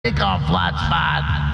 Take off, flat spot.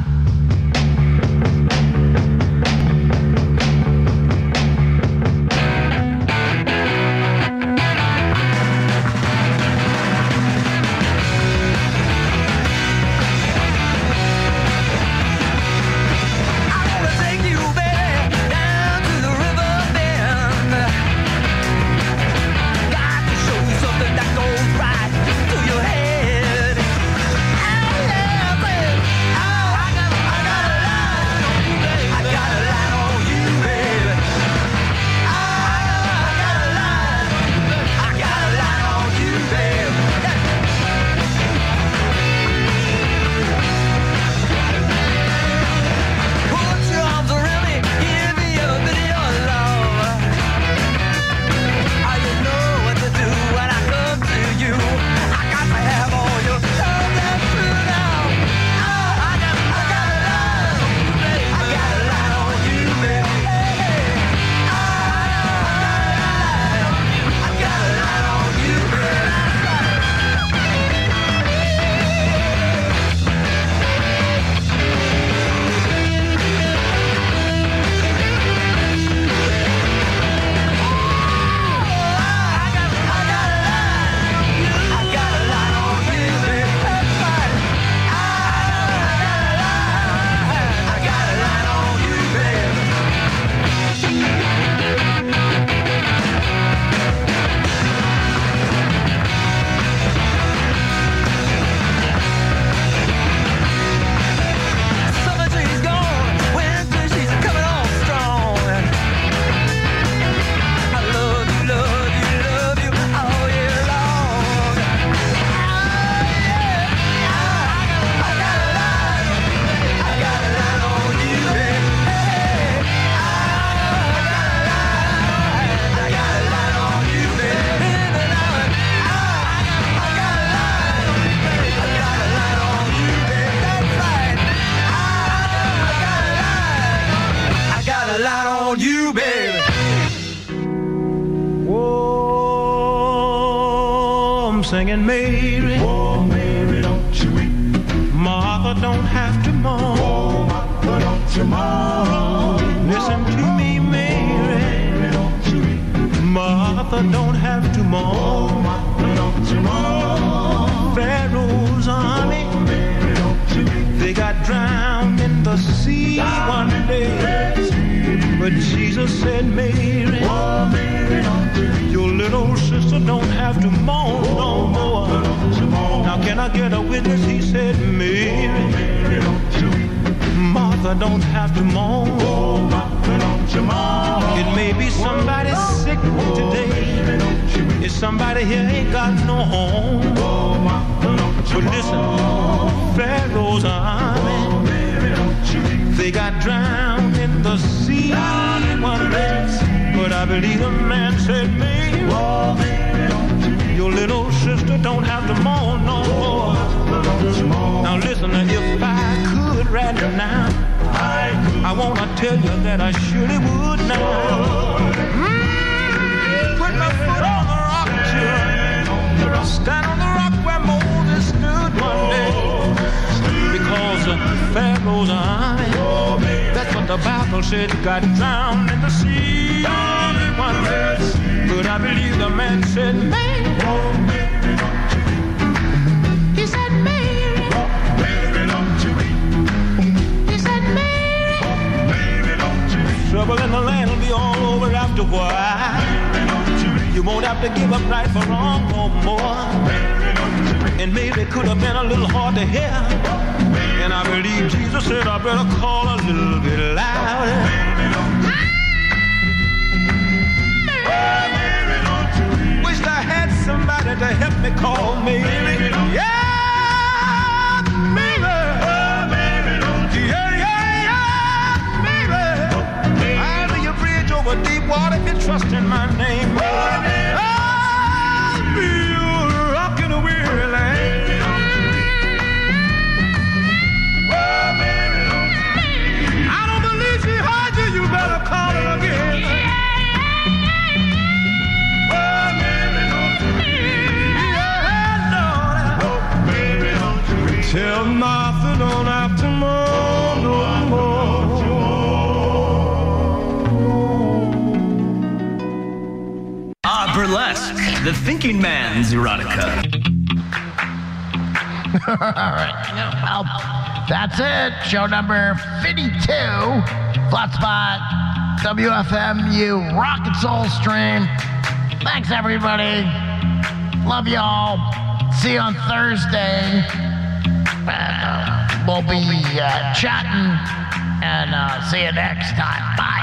Singing Mary, oh Mary, don't you weep. Martha don't have to mourn. Oh Martha, don't you mourn. Listen to me, Mary, Mary, don't you weep. Martha don't have to mourn. Oh Martha, don't you mourn. Pharaoh's army, oh Mary, don't you weep. they got drowned in the sea one day. But Jesus said, Mary, oh Mary, don't you weep. Your little sister don't have to mourn no more. Now can I get a witness? He said, Mary, Mary, don't you weep. Martha don't have to mourn. Oh Martha, don't you mourn. It may be somebody sick today. If somebody here ain't got no home. Oh Martha, don't you But listen, Pharaoh's army, they got drowned in the sea one day. But I believe the man said, Mary, your little sister don't have to mourn no more. Now listen, if I could right now, I want to tell you that I surely would now. Put my foot on the rock, children. Stand on the rock where Moses stood one day. Because Pharaoh's army, that's what the Bible said, got drowned in the sea one day. But I believe the man said, Mary. He said, Mary. He said, Mary. Trouble in the land will be all over after a while. You won't have to give up right for wrong no more. And maybe it could have been a little hard to hear. And I believe Jesus said I better call a little bit louder. Wish I had somebody to help me call Mary. Yeah, Mary. Yeah, Mary. I'll be your bridge over deep water if you trust in my name. I'll be your rock in a weary land. You better call her again. Oh, Mary, don't you? Yeah, Lord. Martha don't have to mourn no more. Burlesque, the thinking man's erotica. All right. Well, that's it. Show number 52. Flatspot, WFMU, Rock and Soul Stream. Thanks, everybody. Love y'all. See you on Thursday. We'll be chatting, and see you next time. Bye.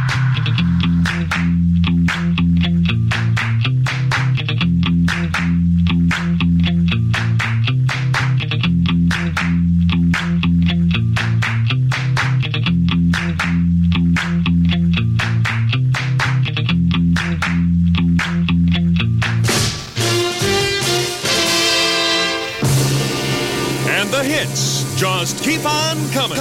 The hits just keep on coming.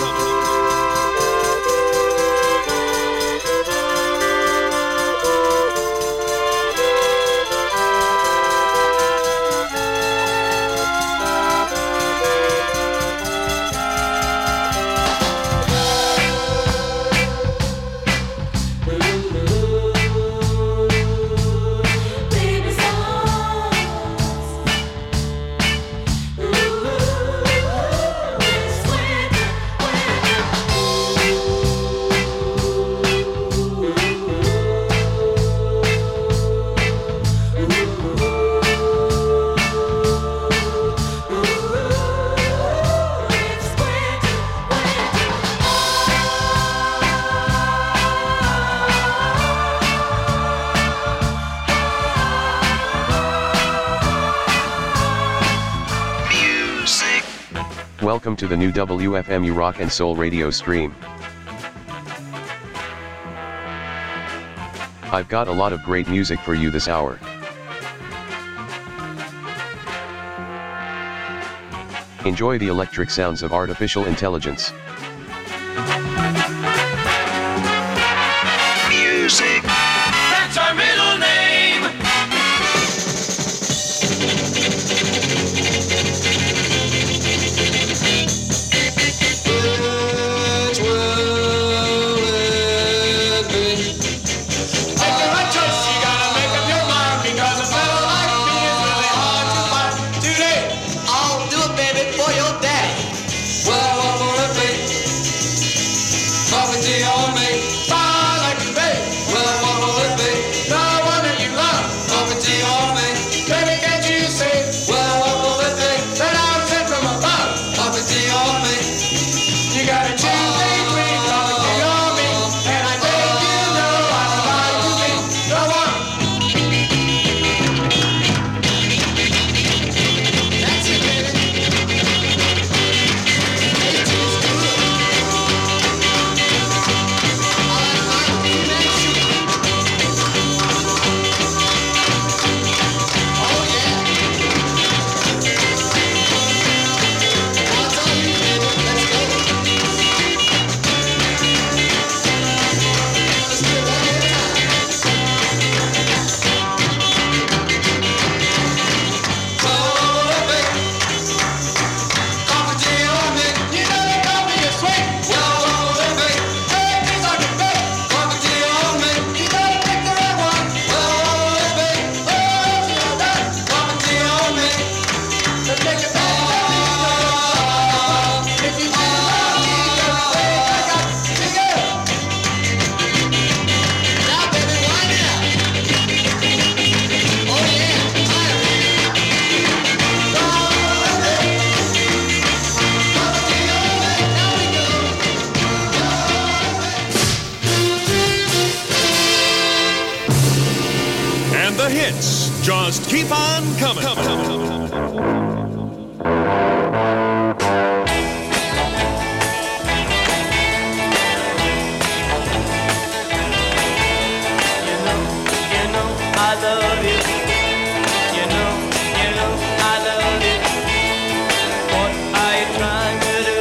Welcome to the new WFMU Rock and Soul radio stream. I've got a lot of great music for you this hour. Enjoy the electric sounds of artificial intelligence. Music. That's our middle name. Just keep on coming. I love you. You know, I love you. What are you trying to do?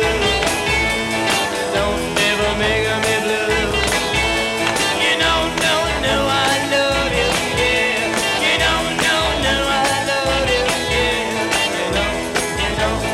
Don't ever make me blue. You know, I love you. Yeah. You know, I love you. Yeah. You know.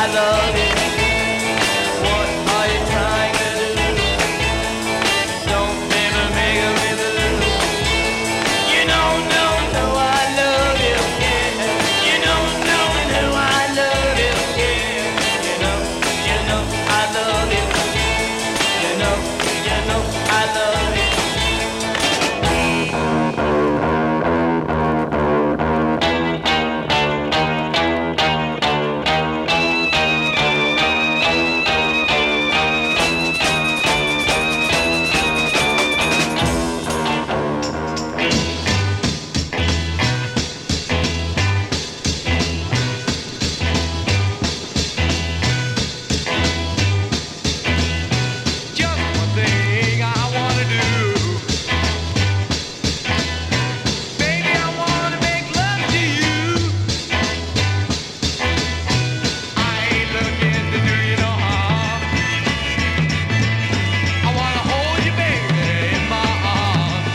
love you. What are you trying to do? Don't ever make me blue. You know, no, no, I love you. Yeah. You know, no, no, I love you. Yeah. You know, I love you. You know, I love you. Just one thing I wanna do. Baby, I wanna make love to you. I ain't looking to do you no harm. I wanna hold you, baby, in my arms.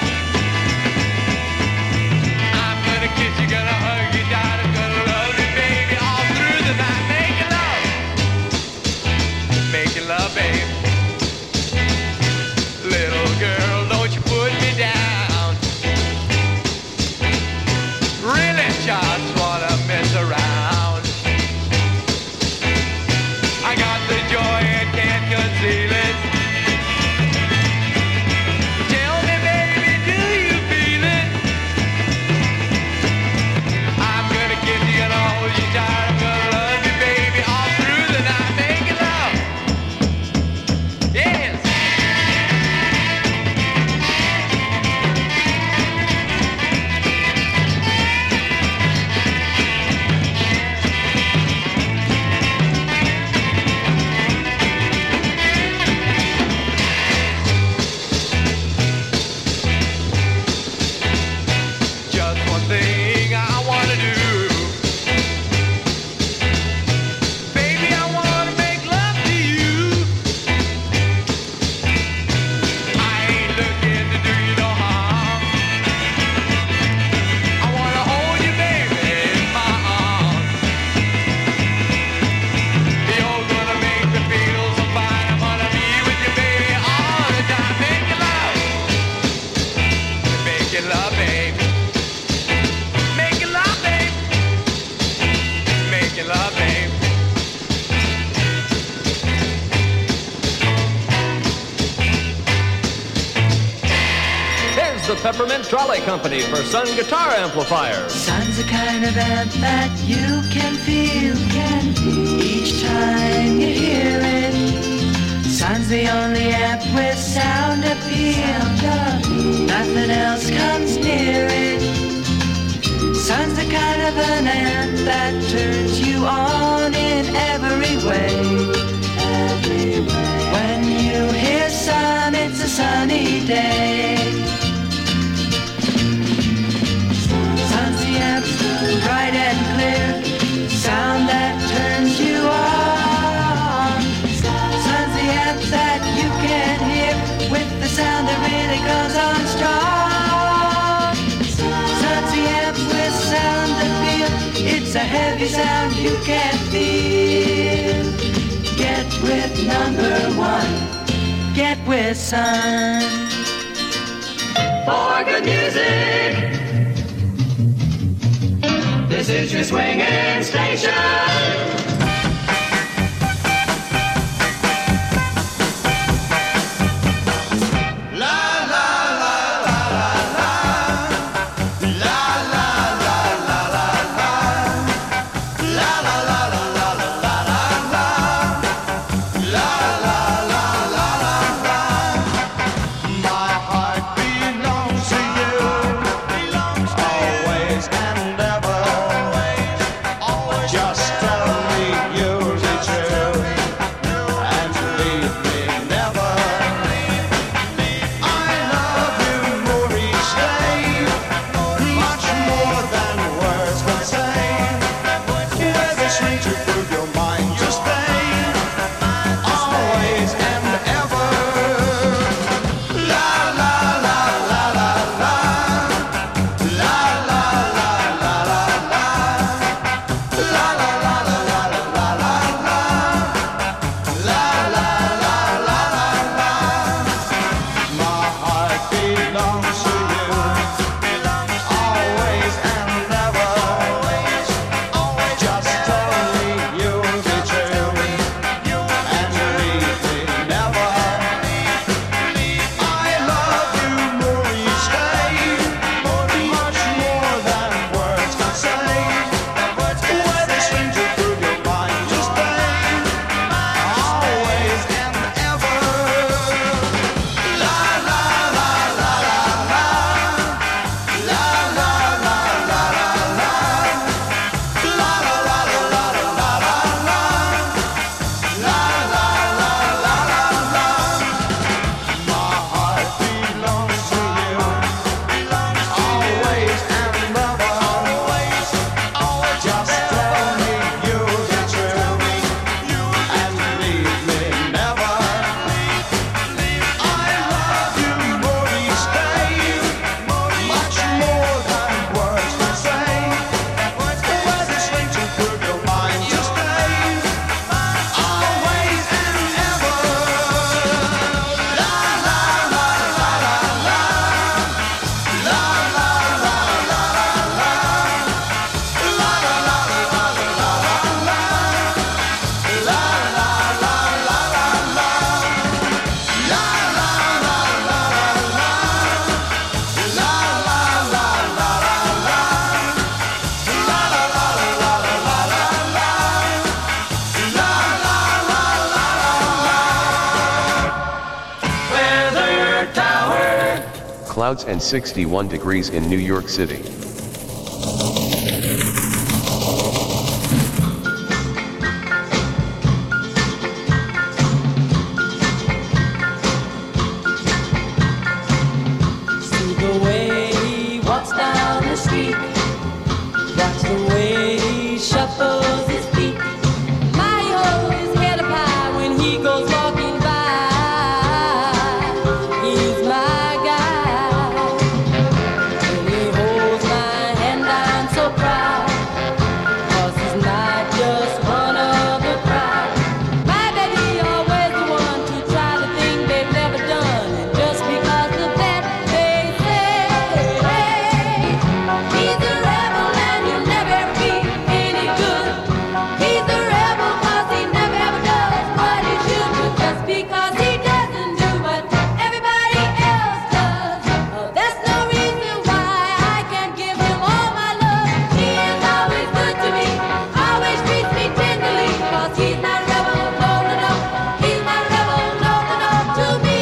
I'm gonna kiss you, gonna hug you, darling, gonna love you, baby, all through the night. Making love, babe. Little girl, don't you put me down. Really just wanna mess around. I got the joy and can't conceal it. Tell me, baby, do you feel it? I'm gonna kiss you, gonna hold you tight, I'm gonna love you, baby, all through the night. Making love. Yes. Just one thing I wanna do. Baby, I wanna make love to you. I ain't looking to do you no harm. I wanna hold you, baby, in my arms. You're gonna make me feel so fine. I'm gonna be with you, baby, all the time. Making love. Making love, babe. Making love, babe. Making love, babe. Here's the Peppermint Trolley Company for Sun Guitar Amplifiers. Sun's the kind of amp that you can feel each time you hear it. Sun's the only amp with sound appeal. Nothing else comes near it. Sun's the kind of an amp that turns you on in every way. When you hear sun, it's a sunny day. Sun's the amp, bright and clear, sound that turns you on. Sun's the amp that you can hear with the sound that really goes on strong. Sun's the amp with sound appeal, it's a heavy sound you can feel. Get with number one, get with Sun. For good music, this is your swinging station. My heart belongs to you, always and ever. Just tell me Clouds and 61 degrees in New York City. See the way he walks down the street. Watch the way he shuffles his feet. My, he holds his head up high when he goes walking by. He's my guy. And he holds my hand, I'm so proud. 'Cause he's not just one of the crowd. My baby always the one to try the thing they've never done. And just because of that, they say, hey, he's a rebel and he'll never ever be any good. He's a rebel 'cause he never ever does what he should do. Just because he doesn't do what everybody else does. Oh, that's no reason why I can't give him all my love. He is always good to me, always treats me tenderly. 'Cause he's my rebel, no, no, no. He's my rebel, no, no, no, to me.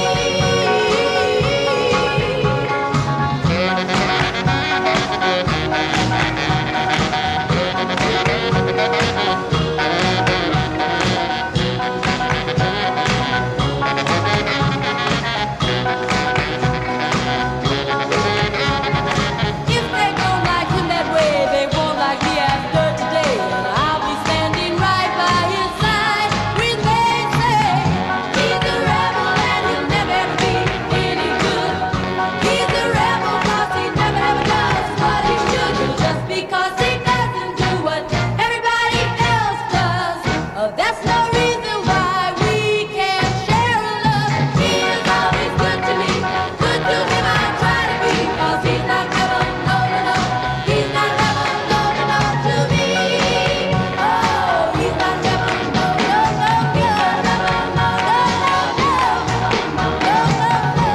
If they don't like him that way, they won't like me after today. And I'll be standing right by his side when they say he's a rebel and he'll never ever be any good. He's a rebel 'cause he never ever does what he should do. Just because he doesn't do what everybody else does. Oh, that's no reason why we can't share a love. He is always good to me, good to him I try to be. 'Cause he's not rebel, no, no, no. He's not rebel, no, no, no, to me. Oh, he's not rebel, no, no, no, yeah. Rebel, no, no, no, no. No, no, no,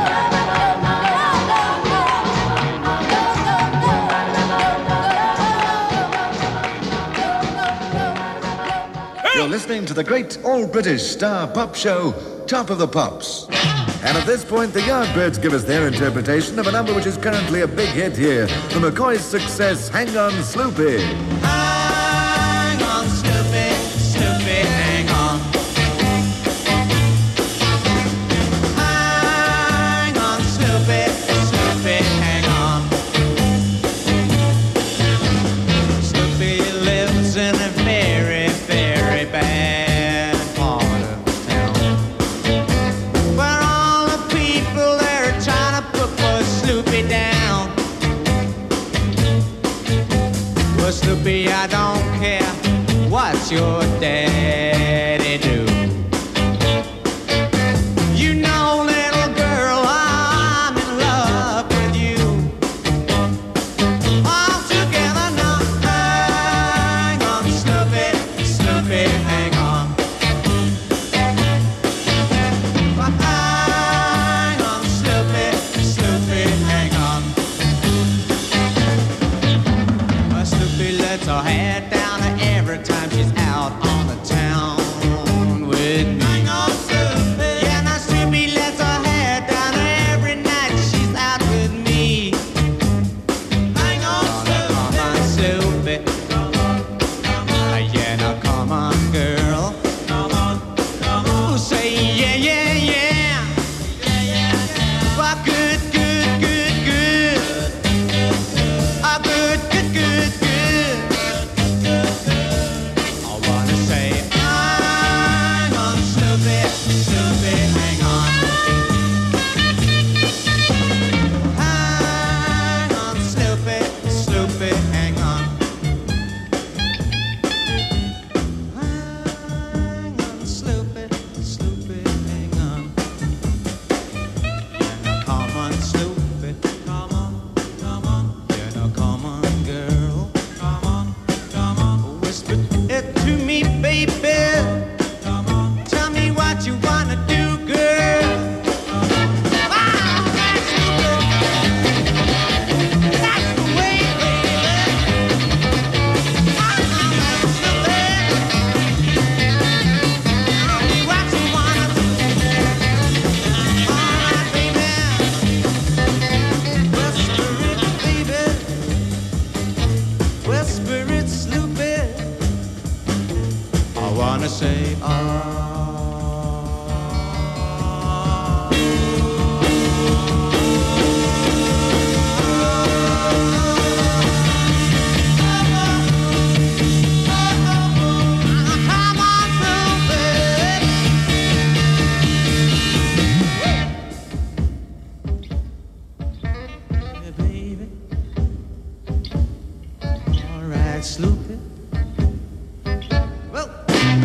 You're listening to the great all-British star pop show, Top of the Pops. And at this point, the Yardbirds give us their interpretation of a number which is currently a big hit here, the McCoy's success, Hang On Sloopy. Hang on, Snoopy, Snoopy, hang on. Hang on, Snoopy, Snoopy, hang on. Snoopy lives in a very, very bad part of town, where all the people there are trying to put poor Snoopy down. Well, Snoopy, I don't care what your daddy do. You know, little girl, I'm in love with you. All together now, hang on, Snoopy, Snoopy, hang on. Hang on, Snoopy, Snoopy, hang on. Well, Snoopy lets her hair down every time she's out on the town. wanna say, Sloopy. Well,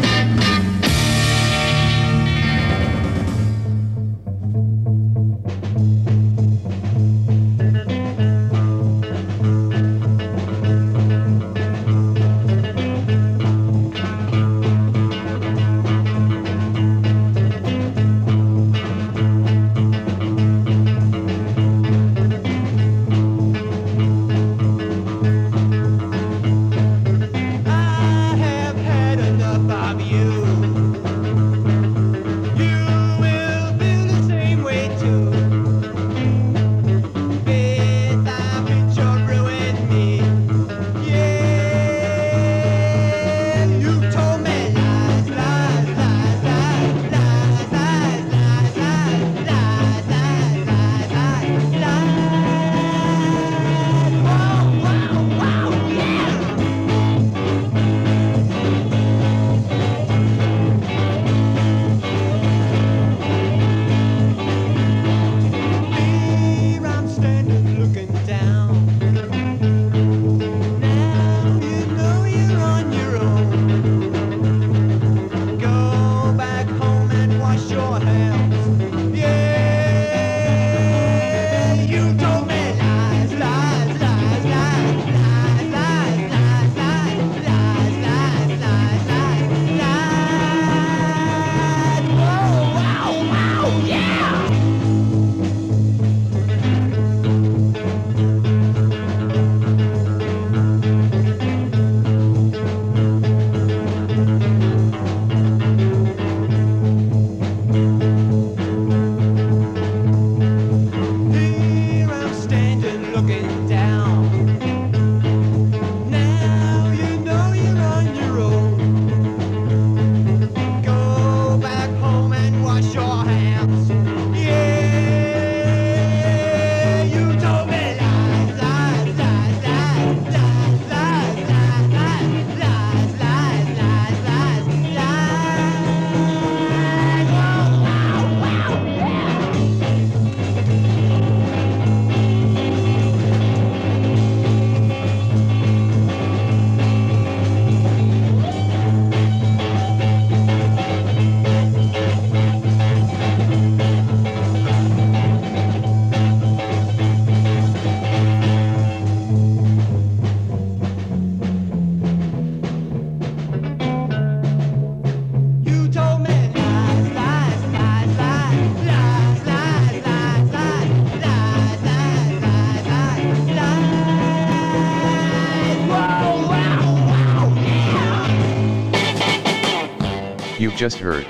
You've just heard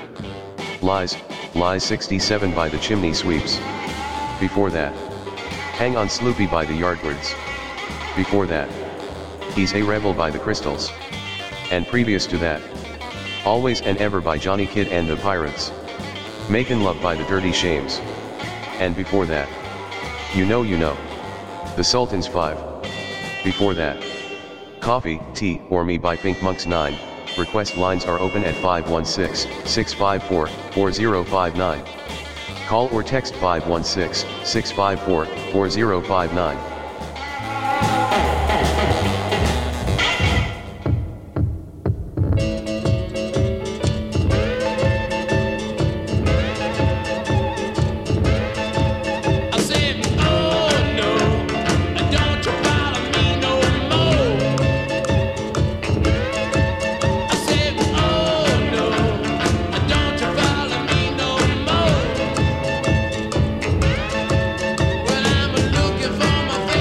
Lies, Lies 67 by the Chimney Sweeps. Before that, Hang On Sloopy by the Yardbirds. Before that, He's a Rebel by the Crystals. And previous to that, Always and Ever by Johnny Kidd and the Pirates. Makin' Love by the Dirty Shames. And before that, You Know, The Sultans 5. Before that, Coffee, Tea, or Me by Pink Monks 9. Request lines are open at 516-654-4059. Call or text 516-654-4059. Well, I'm looking for my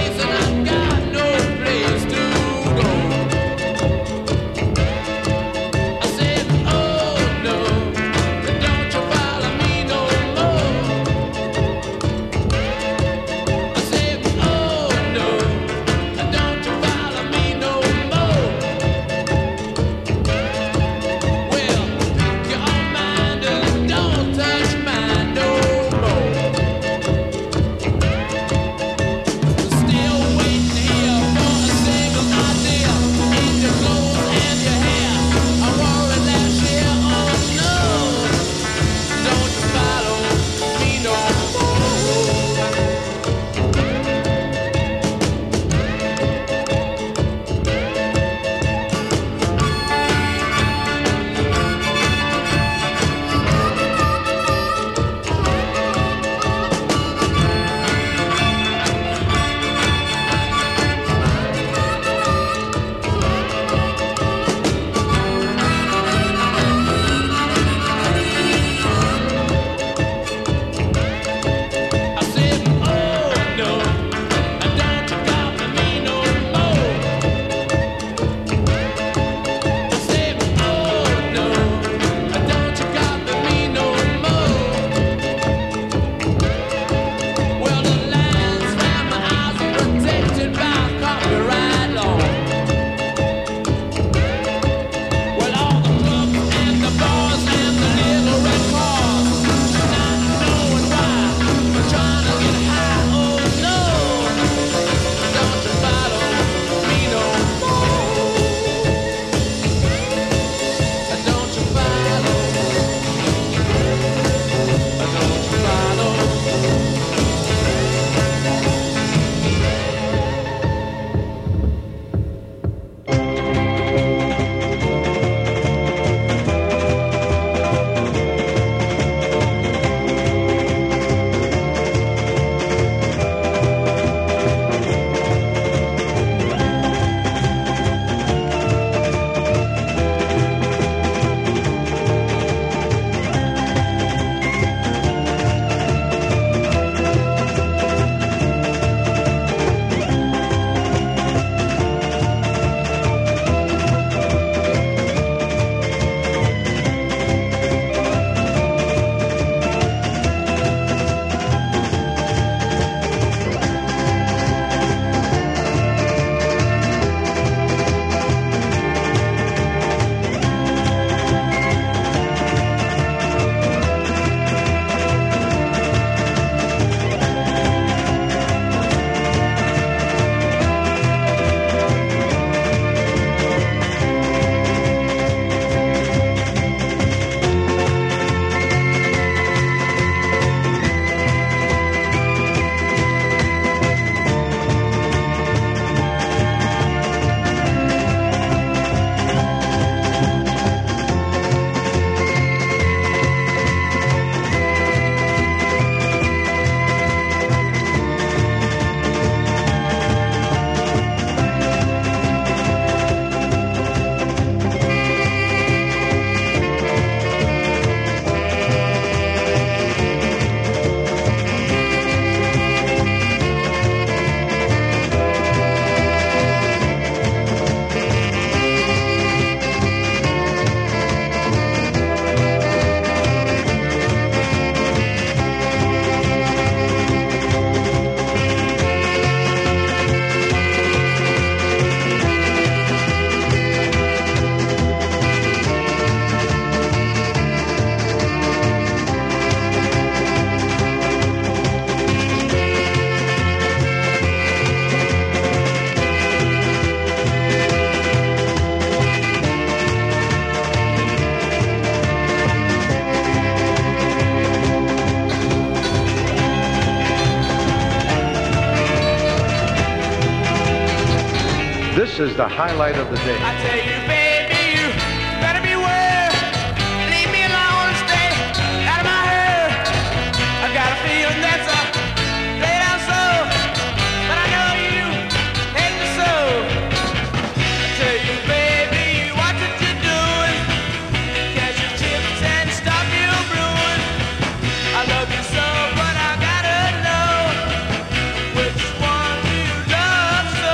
This is the highlight of the day. I tell you, baby, you better beware. Leave me alone, stay out of my hair. I got a feeling that's a laid out soul, but I know you hate me so. I tell you, baby, watch what you're doing. Catch your chips and stop your brewing. I love you so, but I gotta know which one you love so.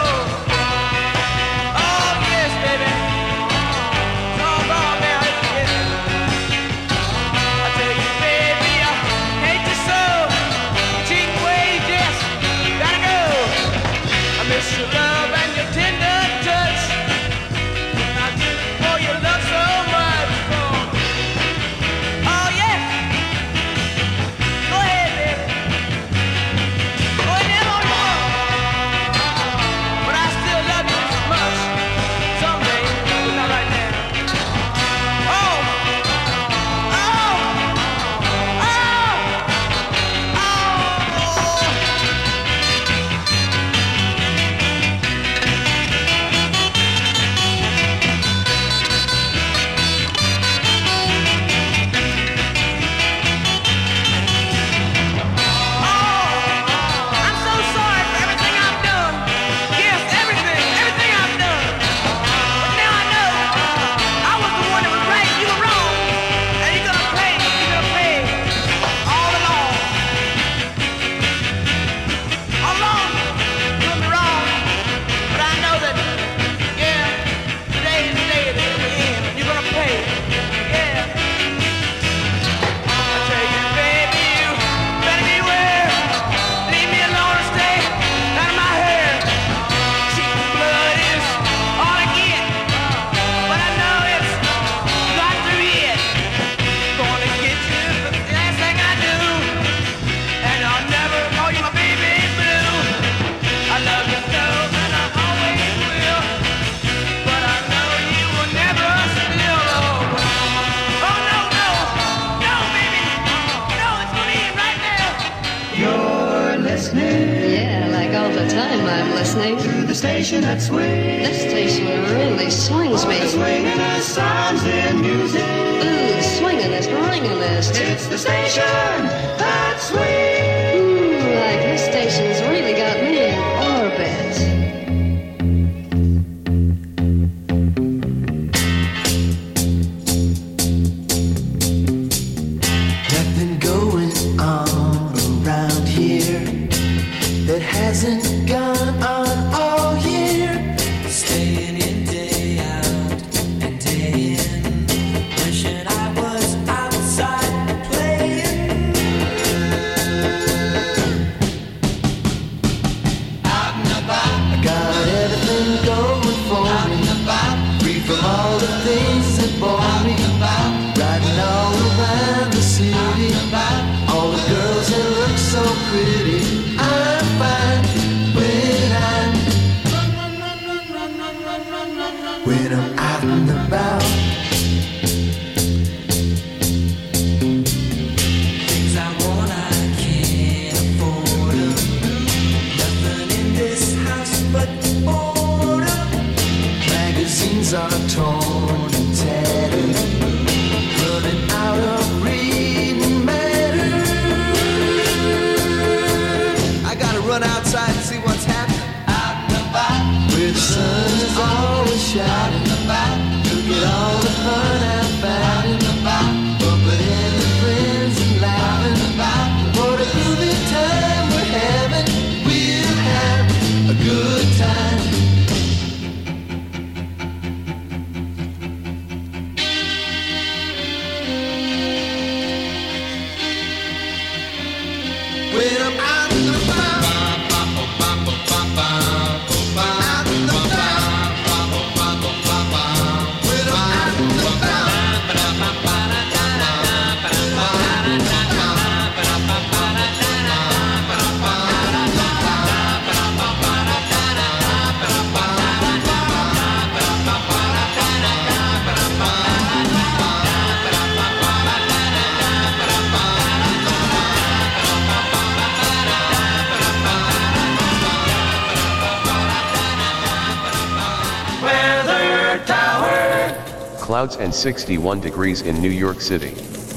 Oh yes, baby. So long, man, I hate you. I tell you, baby, I hate you so. Cheap ways, yes, gotta go. I miss your love and your tender touch. I do for your love so much. Oh yeah. Go ahead, baby. Go ahead and all you want. But I still love you just as much. Someday, but not right now. Oh. Oh. Oh. I'm so sorry for everything I've done. Yes, everything I've done. But now I know I was the one that was right, you were wrong. And you're gonna pay all along. All along, you were wrong. But I know that, yeah, today is the day at the end. You're gonna pay, yeah. I tell you, baby, you better beware. Leave me alone and stay out of my hair. Cheap blood is all I get, but I know it's not through yet. Gonna get you the last thing I do, and I'll never call you my baby blue. I love you so, and I always will, but I know you will never still. Oh no, no, no, baby, no, it's gonna end right now. You're listening Yeah, like all the time I'm listening. to the station that swings. This station really swings me. Swinging us sounds and music. Ooh, swingin'est, ringin'est. It's the station that swings. Ooh, like this station's really got me in orbit. Nothing going on around here that hasn't gone on all year. Staying in day out and day in. Wishing I was outside playing. Clouds and 61 degrees in New York City.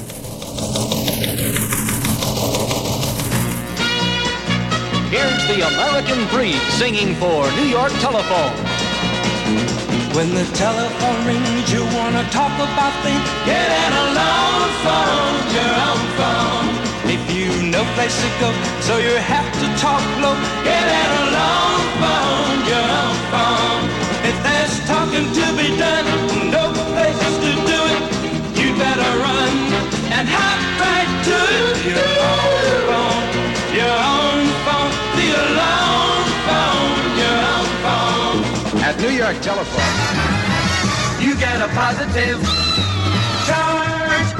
Here's the American Breed singing for New York Telephone. When the telephone rings, you wanna talk about things. Get an alone phone, your own phone. If you no place to go, so you have to talk low. Get an alone phone, your own phone. If there's talking to be done, no places to do it, you better run and hop right to it. Your own phone, your own phone, the alone phone, your own phone. At New York Telephone, you get a positive charge.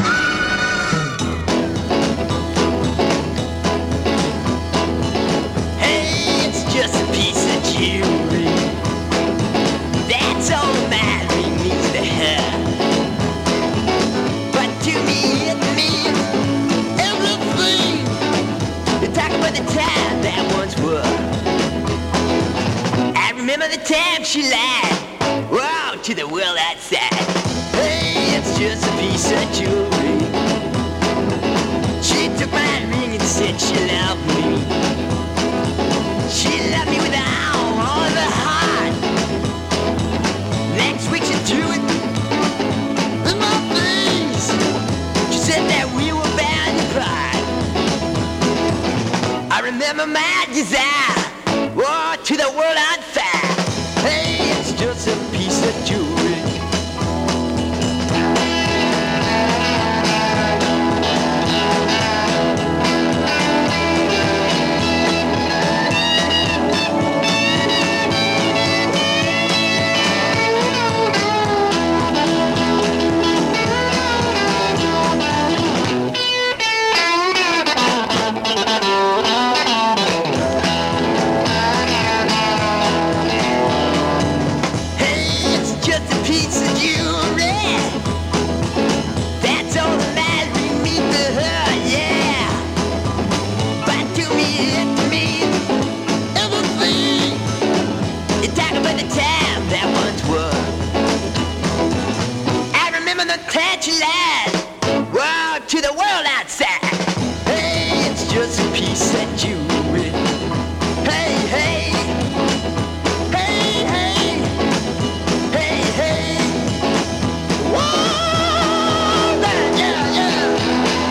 Hey, it's just a piece of jewelry. That's all that matters means to her. But to me, it means everything. You talk about the time that once was. I remember the time she lied. Wow, to the world outside. Hey, it's just a piece of jewelry. She took my ring and said she loved me. She loved me with all of her heart. Next week she threw it in my face. She said that we were bound to part. I remember my desire. Whoa, to the world on fire. Hey, it's just a piece of jewelry. Wow, to the world outside. Hey, it's just a piece of jewelry. Hey, hey. Hey, hey. Hey, hey. Whoa, yeah, yeah.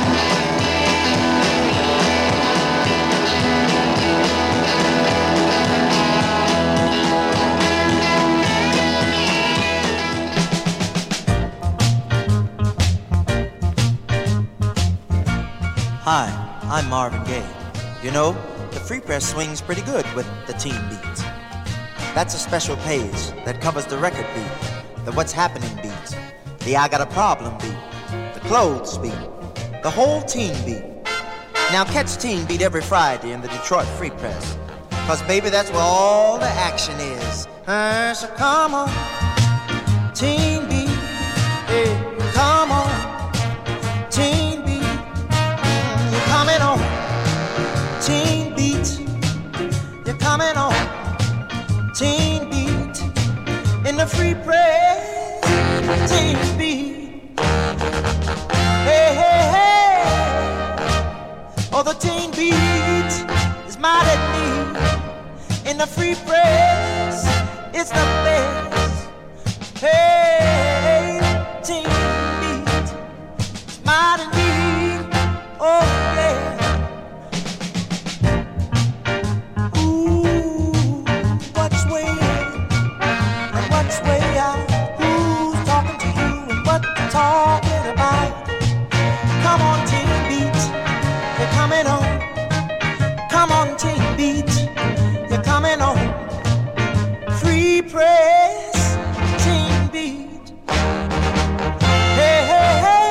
Hi, I'm Marvin Gaye. You know, the Free Press swings pretty good with the teen beats. That's a special page that covers the record beat, the what's happening beats, the I got a problem beat, the clothes beat, the whole teen beat. Now catch Teen Beat every Friday in the Detroit Free Press, 'cause baby, that's where all the action is. So come on, Teen Beat, hey, come on, Teen Beat. Coming on, Teen Beat. You're coming on, Teen Beat. In the Free Press, Teen Beat. Hey, hey, hey. Oh, the Teen Beat is mighty neat. In the Free Press, it's the best. Hey, Teen Beat is mighty neat. Oh, yeah. Ooh, what's way in and what's way out? Who's talking to you and what they're talking about? Come on, Teen Beat, you're coming on. Come on, Teen Beat, you're coming on. Free Press, Teen Beat. Hey, hey, hey.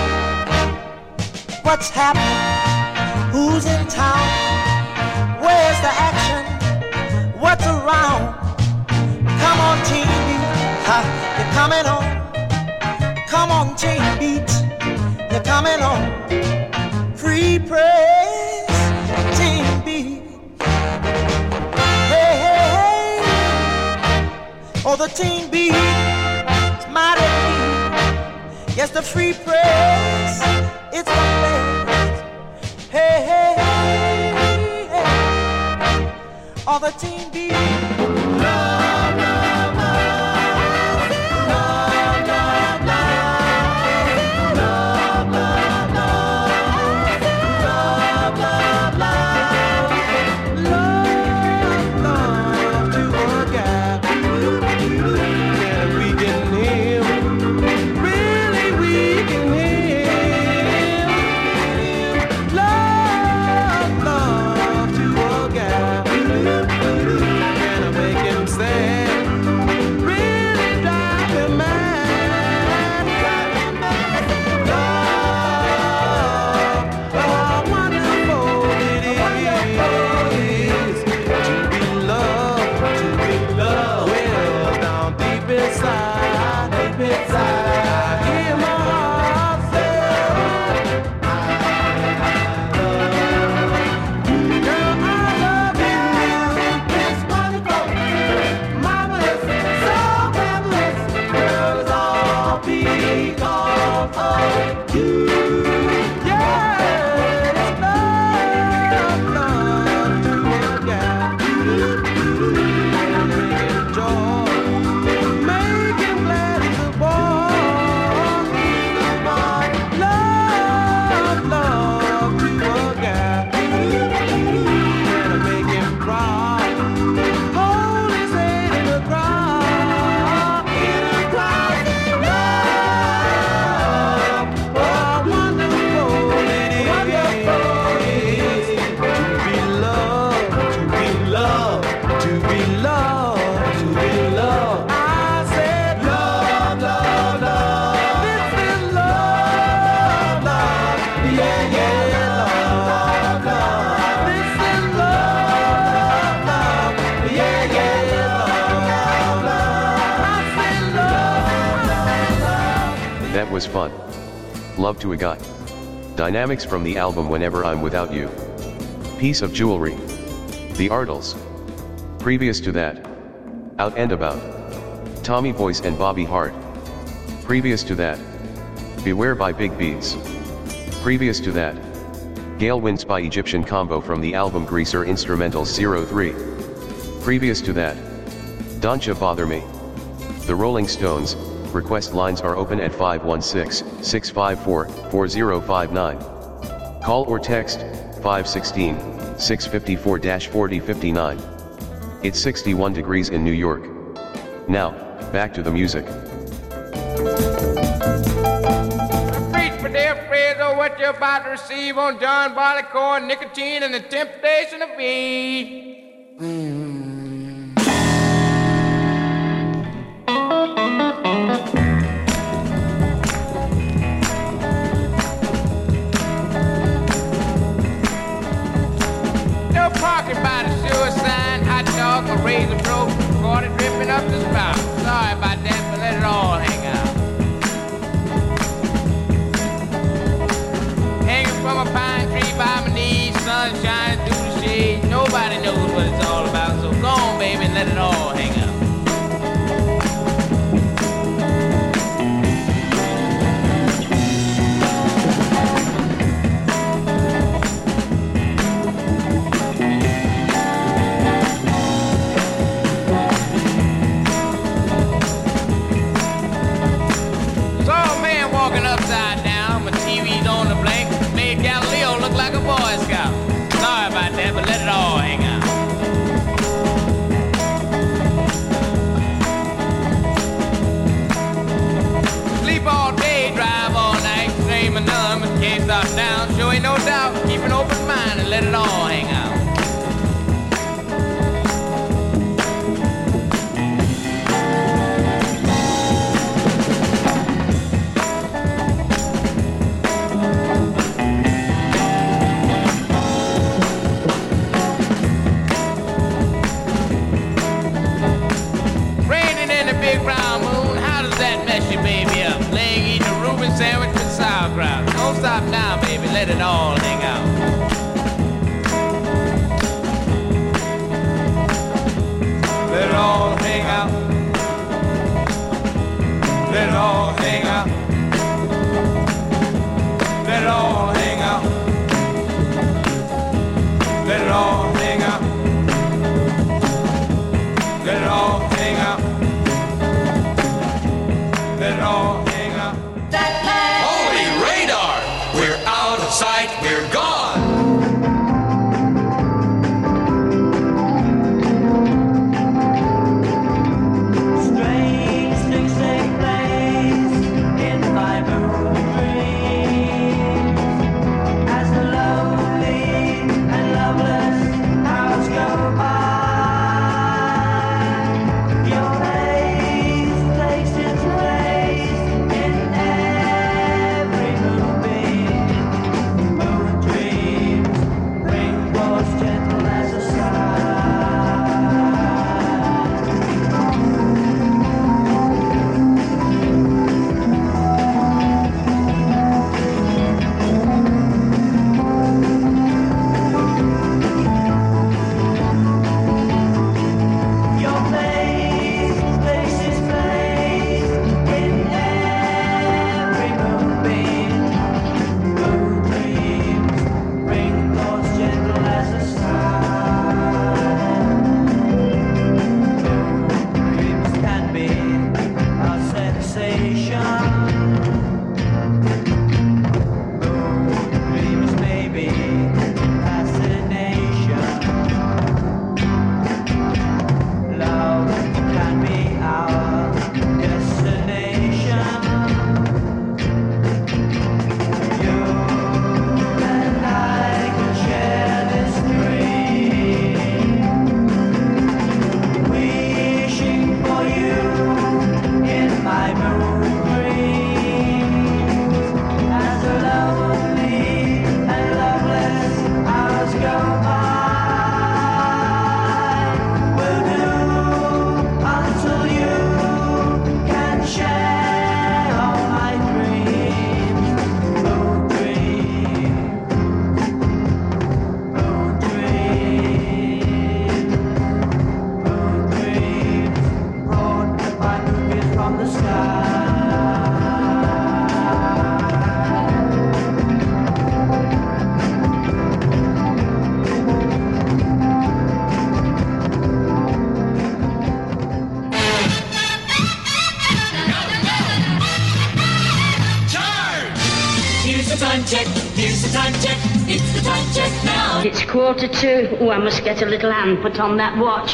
What's happening? Who's in town? Where's the action? What's around? Come on, Teen Beat, you're coming on. Come on, Teen Beat, you're coming on. Free Press, Teen Beat. Hey, hey, hey. Oh, the Teen Beat is mighty neat. Yes, the free press, it's the best. Hey, hey, hey, hey. All the teen beat. Love, love, love. Love, love, love. Love, love, love. Love, love, love. Love, love to a guy. Yeah, we can hear. Really, we can hear. Love, love to a guy. Can I make him sad? Really drive him mad. Love, how wonderful it is to be loved, to be loved. Well, down deep inside, I hear my heart say, girl, I love you. It's wonderful, marvelous, so fabulous. Girl, it's all because of you. Yeah, it's love, love to a guy. Bring him joy, make him glad as a boy. Love, love to a guy. Can I make him cry? Hold his head in a cry, Love, oh, wonderful it is to be loved, to be loved, to be loved, to be loved. I said love, love, love. This is love, love. Yeah, yeah, love, love. This is love, love. Yeah, yeah, love, love. I said love, love. That was fun. Love to a Guy. Dynamics from the album Whenever I'm Without You. Piece of Jewelry. The Artles. Previous to that, Out and About. Tommy Boyce and Bobby Hart. Previous to that, Beware by Big Beats. Previous to that, Gale Winds by Egyptian Combo from the album Greaser Instrumentals 03. Previous to that, Don't Ya Bother Me. The Rolling Stones. Request lines are open at 516-654-4059. Call or text 516-654-4059. It's 61 degrees in New York. Now, back to the music. Preach for their praise of what you're about to receive on John Barleycorn, nicotine, and the temptation of weed. No parking by the sewer sign, hot dog or razor broke, water dripping up the spout. Sorry about that, but let it all hang out. Hanging from a pine tree by my knees, sun shining through the shade. Nobody knows what it's all about, so go on, baby, and let it all hang out. Saw a man walking upside down, my TV's on the blank, made Galileo look like a Boy Scout. Sorry about that, but let it all hang out. Sleep all day, drive all night, same or none, but can't stop down. Sure ain't no doubt, keep an open mind and let it all hang out. Raining in a big round moon, how does that mess you, baby, up? Leg eating a Reuben sandwich with sauerkraut. Don't stop now, baby, let it all hang out. Let it all hang out. Let it all hang out. Here's the time check, here's the time check, it's the time check now. It's 2:15. Oh, I must get a little hand put on that watch.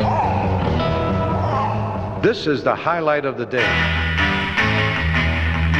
This is the highlight of the day.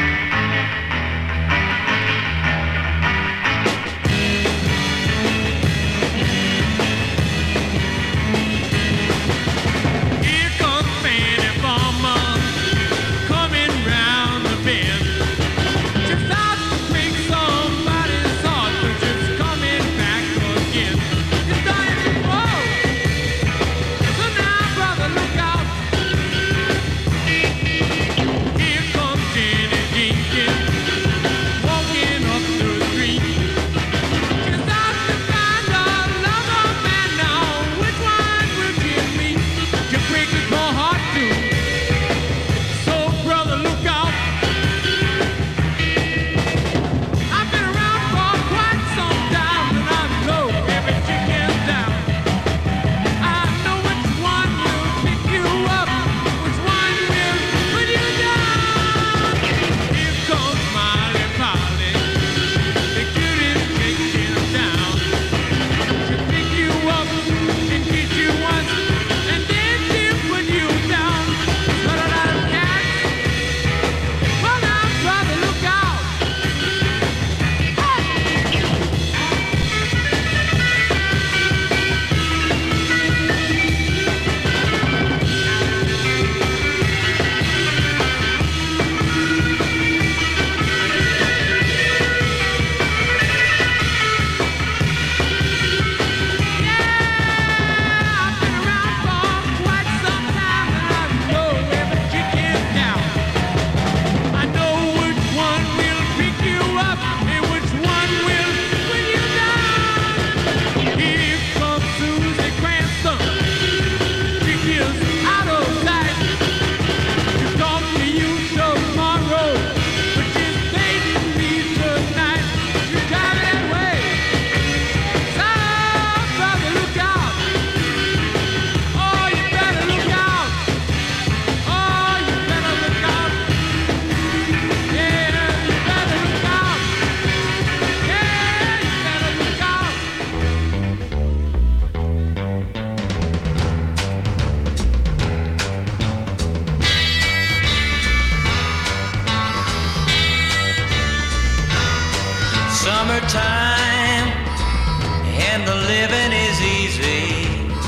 summertime and the living is easy.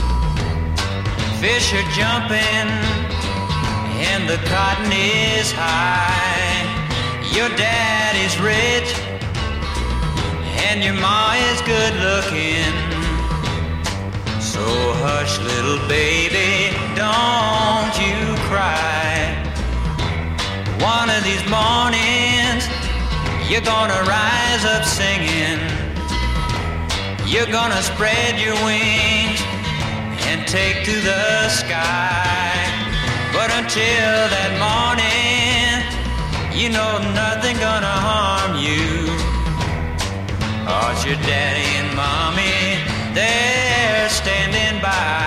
Fish are jumping and the cotton is high. Your daddy's rich and your ma is good looking. So hush, little baby, don't you cry. One of these mornings you're gonna rise up singing. You're gonna spread your wings and take to the sky. But until that morning, you know nothing gonna harm you. 'Cause your daddy and mommy, they're standing by.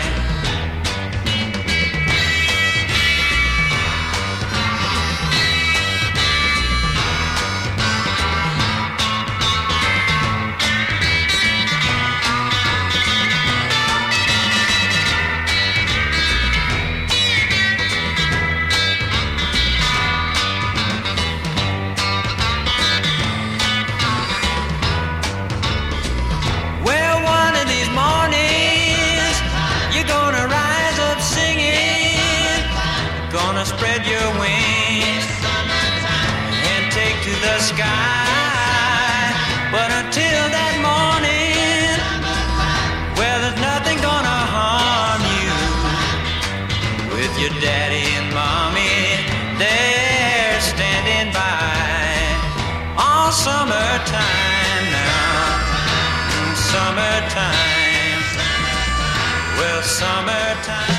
Spread your wings and take to the sky. But until that morning, well, there's nothing gonna harm you. With your daddy and mommy, they're standing by. All summertime now, summertime, well, summertime.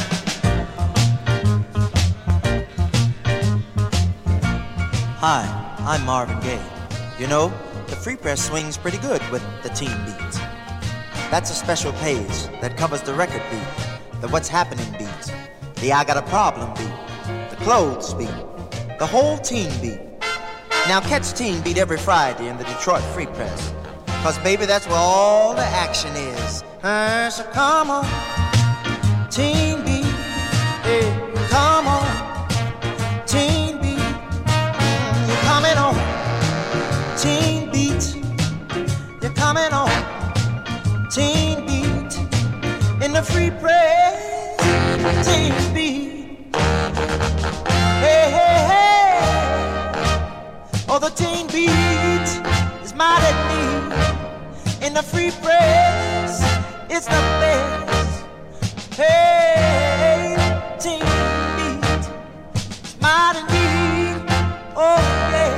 Hi, I'm Marvin Gaye. You know, the Free Press swings pretty good with the teen beats. That's a special page that covers the record beat, the what's happening beat, the I got a problem beat, the clothes beat, the whole teen beat. Now catch Teen Beat every Friday in the Detroit Free Press. 'Cause baby, that's where all the action is. So come on, Teen Beat, hey, come on, Teen Beat, you're coming on, Teen Beat, you're coming on, Teen Beat, in the Free Press, Teen Beat, hey, hey, hey, oh, the Teen Beat is mad at me, in the Free Press, it's the best, hey, Teen Beat is mad at me, oh, yeah.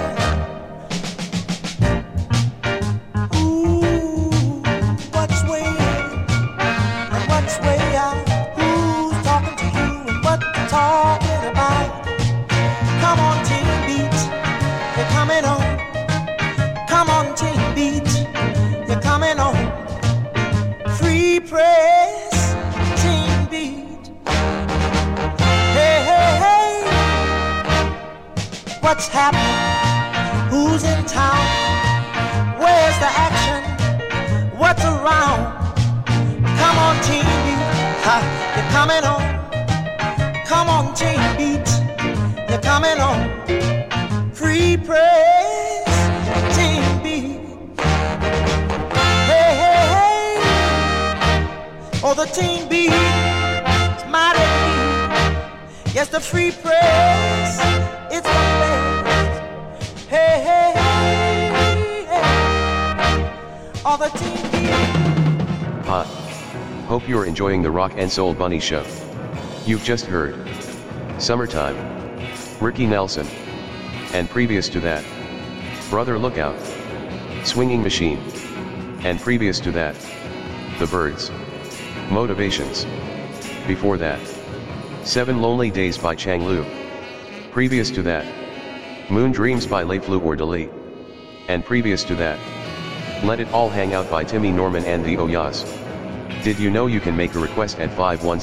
Talking about, come on, Teen Beat, you're coming on. Come on, Teen Beat, you're coming on. Free Press, Teen Beat. Hey, hey, hey, what's happening? Who's in town? Where's the action? What's around? Come on, Teen Beat, ha, you're coming on. Come on, Teen Beat, you're coming on. Free Press, Teen Beat. Hey, hey, hey, oh, the Teen Beat is mad at me. Yes, the Free Press, it's the best. Hey, hey, hey, oh, the Teen Beat. Hi. Hope you're enjoying the Rock and Soul Bunny Show. You've just heard Summertime, Ricky Nelson, and previous to that, Brother Lookout, Swinging Machine, and previous to that, The Byrds, Motivations. Before that, 7 Lonely Days by Chang Lu. Previous to that, Moon Dreams by Le Fleur de Lis. And previous to that, Let It All Hang Out by Timmy Norman and the Oyas. Did you know you can make a request at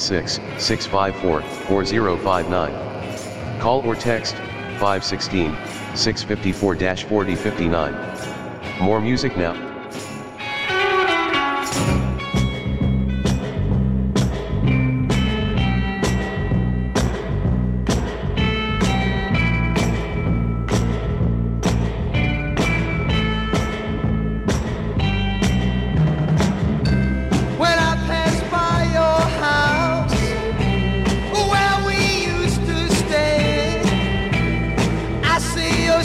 516-654-4059? Call or text 516-654-4059. More music now.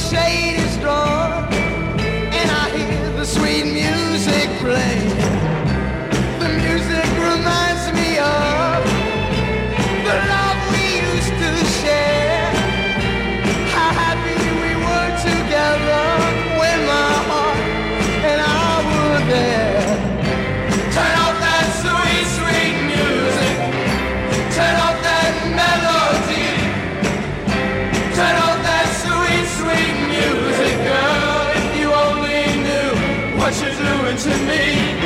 shade is drawn, and I hear the sweet music play. The music reminds me of the love we used to share. How happy we were together when my heart and I were there. Turn off that sweet, sweet music. Turn off that melody. Turn off that sweet, sweet music, girl. If you only knew what you're doing to me.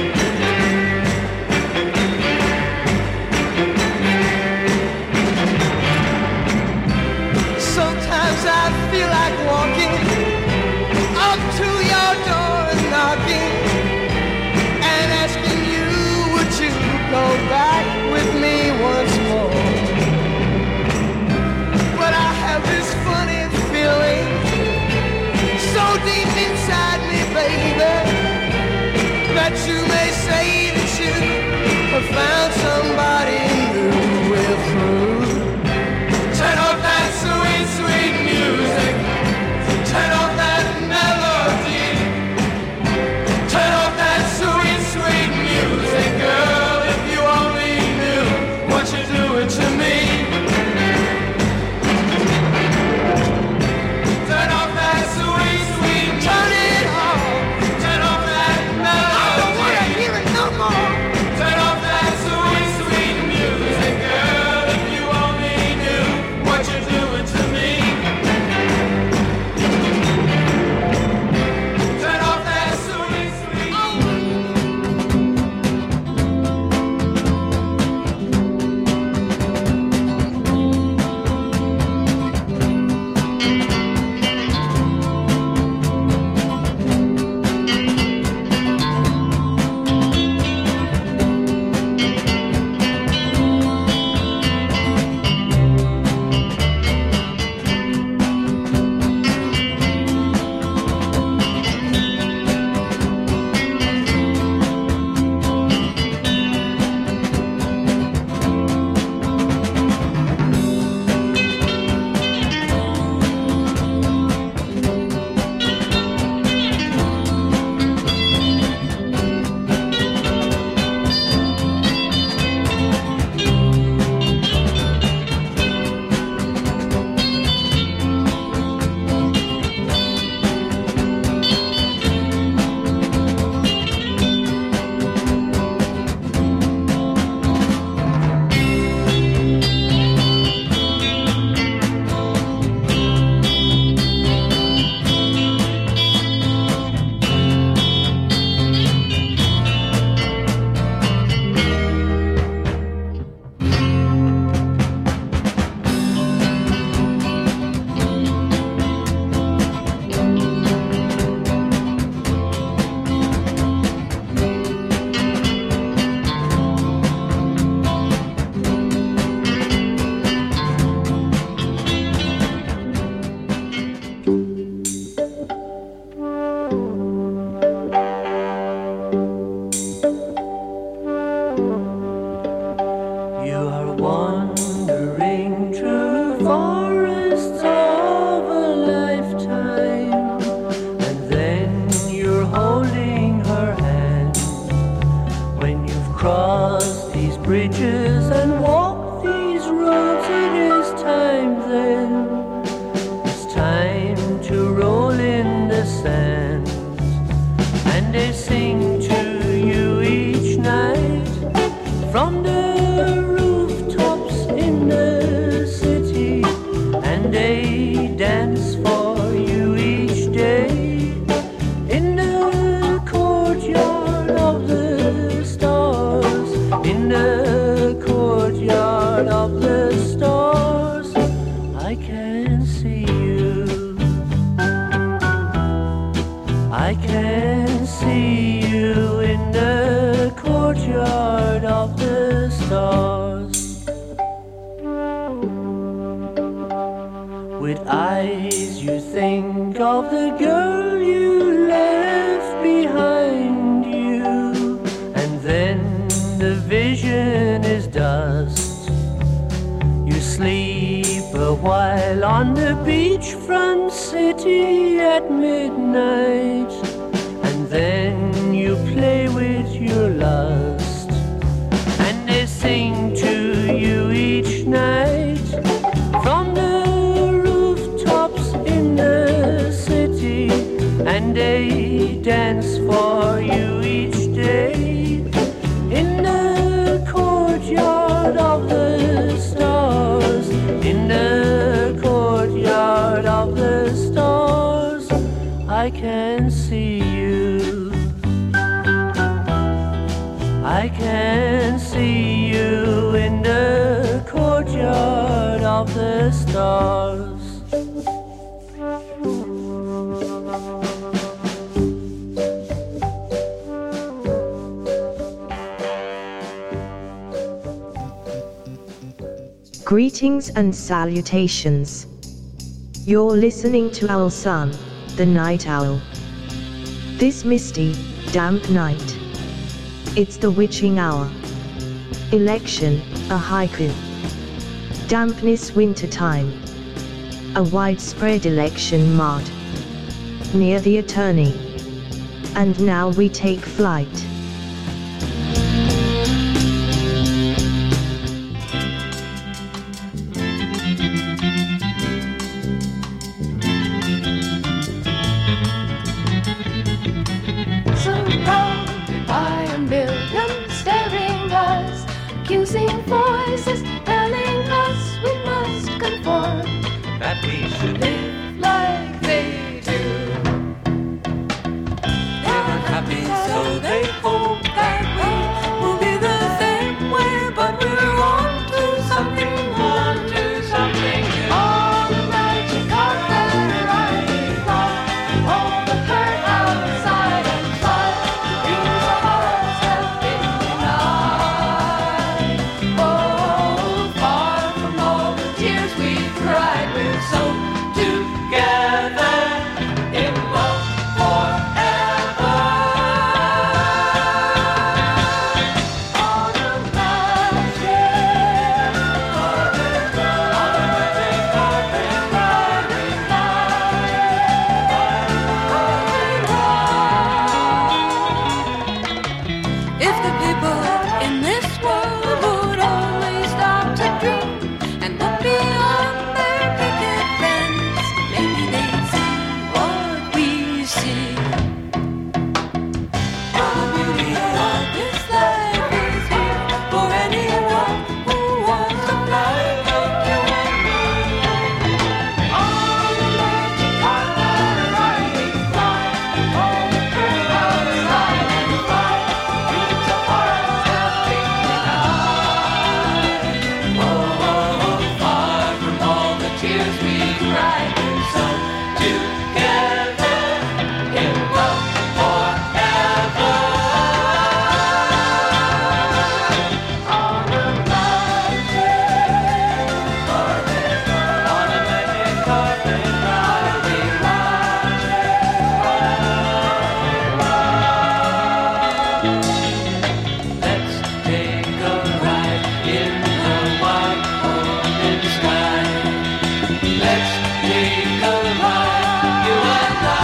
Sometimes I feel like walking up to your door and knocking and asking you, would you go back with me once more? But I have this funny feeling so deep inside me, baby, that you may say that you have found somebody new. We're through. Turn off that sweet, sweet music. Turn off that melody. Turn off that sweet, sweet music, girl. If you only knew what you're doing to me. Turn off that sweet, sweet music. Turn it off. Turn off that melody. I don't want to hear it no more. Turn off that sweet, sweet music, girl. If you only knew what you're doing to me. Turn off that sweet, sweet with eyes you think of the girl you left behind you, and then the vision is dust. You sleep a while on the beachfront city city at midnight, and then you play with your lust, and they sing to you each night from the rooftops in the city, and they dance for you each day in the courtyard of the stars, in the courtyard of the stars. I can see you, I can see you in the courtyard of the stars. Greetings and salutations. You're listening to Owl Sun, the night owl. This misty, damp night, it's the witching hour. Election, a haiku. Dampness wintertime. A widespread election mud. Near the attorney. And now we take flight. Surrounded by a million staring eyes, accusing voices telling us we must conform, that we should live like they do. They're unhappy, so they hope that we will be the same way, but we're on to something, on to something new. All the magic carpet ride, we fly, all the hurt outside and fly, use our hearts helping tonight. Oh, far from all the tears we've cried, we're so together in love forever. On a magic carpet ride, we fly. If the people in this world would only stop to dream and look beyond their picket fence, maybe they'd see what we see. For the beauty of this life is here for anyone who wants to fly like you and me. On the magic carpet ride we fly, all the birds outside and fly, use our hearts helping tonight. Oh, far from all the tears we cried, we're so together in love forever. On a magic carpet ride, we let's take a ride in the wide open sky. Let's take a ride, you and I.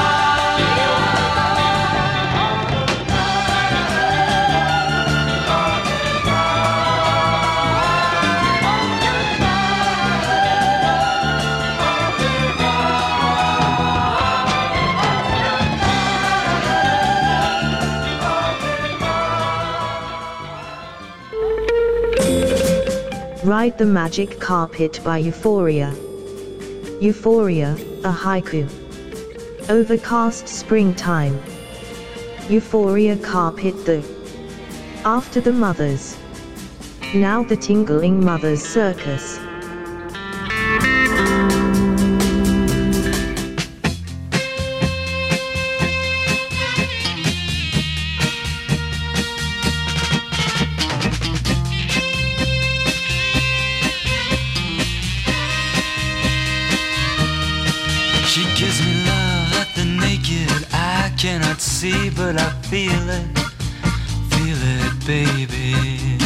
Ride the Magic Carpet by Euphoria. Euphoria, a haiku. Overcast springtime. Euphoria carpet the. After the mothers. Now the tingling mothers circus. She gives me love that the naked eye cannot see, but I feel it, baby.